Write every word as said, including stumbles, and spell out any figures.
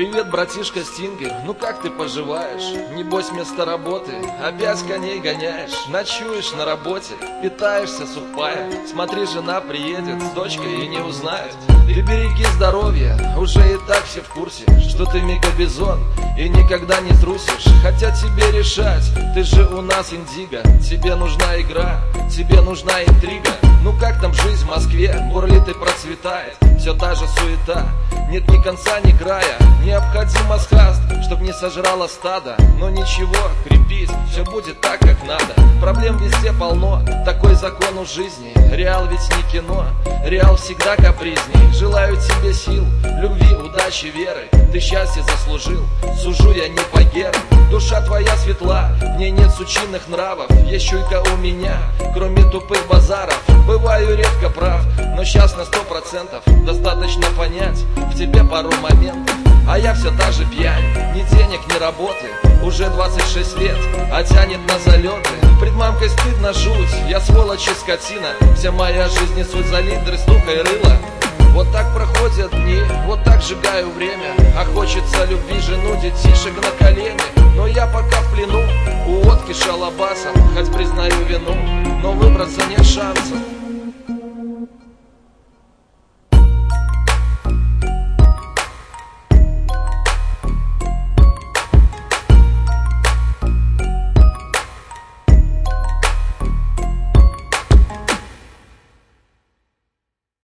Привет, братишка Стингер, ну как ты поживаешь? Небось вместо работы опять коней гоняешь. Ночуешь на работе, питаешься сухпая. Смотри, жена приедет с дочкой и не узнает. Ты береги здоровье, уже и так все в курсе, что ты мегабизон и никогда не трусишь. Хотя тебе решать, ты же у нас индиго. Тебе нужна игра, тебе нужна интрига. Ну как там жизнь в Москве, бурлит и процветает. Все та же суета, нет ни конца, ни края. Необходимо схаст, чтоб не сожрало стадо. Но ничего, крепись, все будет так, как надо. Проблем везде полно, такой закон у жизни. Реал ведь не кино, реал всегда капризней. Желаю тебе сил, любви, удачи, веры. Ты счастье заслужил, сужу я не по гербу. Душа твоя светла, в ней нет сучиных нравов. Есть чуйка у меня, кроме тупых базаров. Бываю редко прав, но сейчас на сто процентов достаточно понять в тебе пару моментов. А я все та же пьянь, ни денег, ни работы. Уже двадцать шесть лет, а тянет на залеты. Пред мамкой стыдно жуть, я сволочь и скотина. Вся моя жизнь не суть за литры, стука и рыла. Вот так проходят дни, вот так сжигаю время. А хочется любви, жену, детишек на колени. Но я пока в плену, у водки шалабаса. Хоть признаю вину, но выбраться нет шанса.